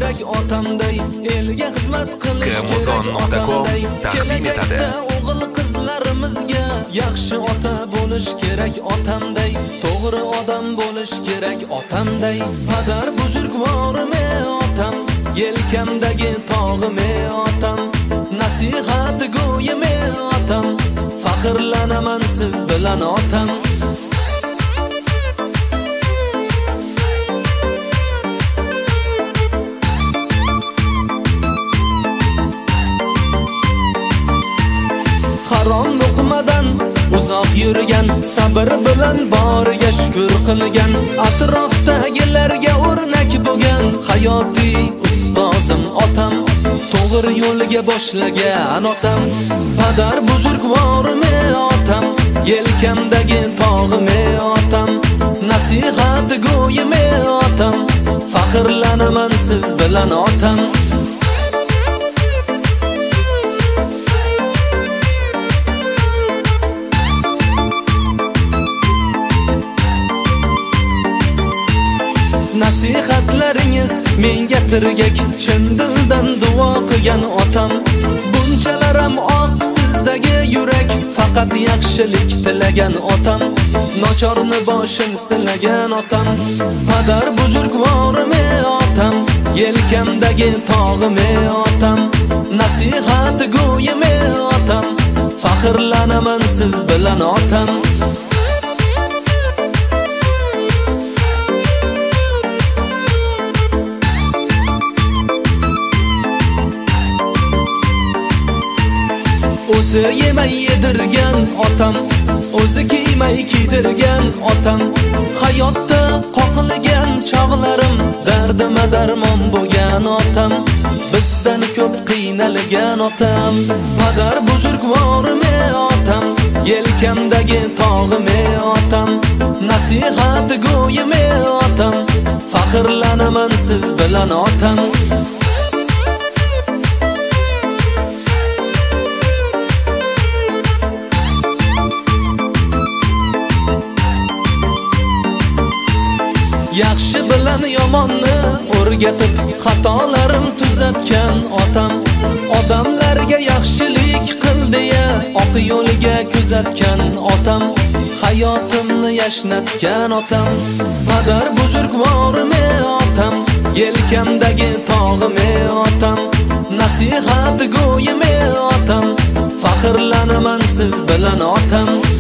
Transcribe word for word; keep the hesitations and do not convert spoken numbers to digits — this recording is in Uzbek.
kerak otamday, elga xizmat qilish kerak otamday. Kelajakda o'g'il qizlarimizga yaxshi ota bo'lish kerak otamday, to'g'ri odam bo'lish kerak otamday. Padar buzurgvorim otam, yelkamdagi tog'im otam, nasihat go'yim otam, faxrlanaman siz bilan otam. Harom luqmadan uzoq yurgan, sabr bilan boriga shukr qilgan, atrofdagilarga o'rnak bo'lgan hayotiy ustozim otam, to'g'ri yo'lga boshlagan otam. Padar buzurgvorim otam, yelkamdagi tog'im otam, nasihat go'yim otam, faxrlanaman siz bilan otam. Nasihatlaringiz menga tirgak, chin dildan duo qilgan otam. Bunchalar ham oq sizdagi yurak, faqat yaxshilik tilagan otam, nochorni boshin silagan otam. Padar buzurgvorim otam, yelkamdagi tog'im otam, nasihat go'yim otam, faxrlanaman siz bilan otam. O'zi yemay yedirgan otam, o'zi kiymay kiydirgan otam, hayotda qoqilgan chog'larim dardima darmon bo'lgan otam, bizdan ko'p qiynalgan otam. Padar buzurgvorim otam, yelkamdagi tog'im otam, nasihat go'yim otam, faxrlanaman siz bilan otam. Yaxshi bilan yomonni o'rgatib, xatolarim tuzatgan otam, odamlarga yaxshilik qil deya oq yo'liga kuzatgan otam, hayotimni yashnatgan otam. Padar buzurgvorim otam, yelkamdagi tog'im otam, nasihat go'yim otam, faxrlanaman siz bilan otam.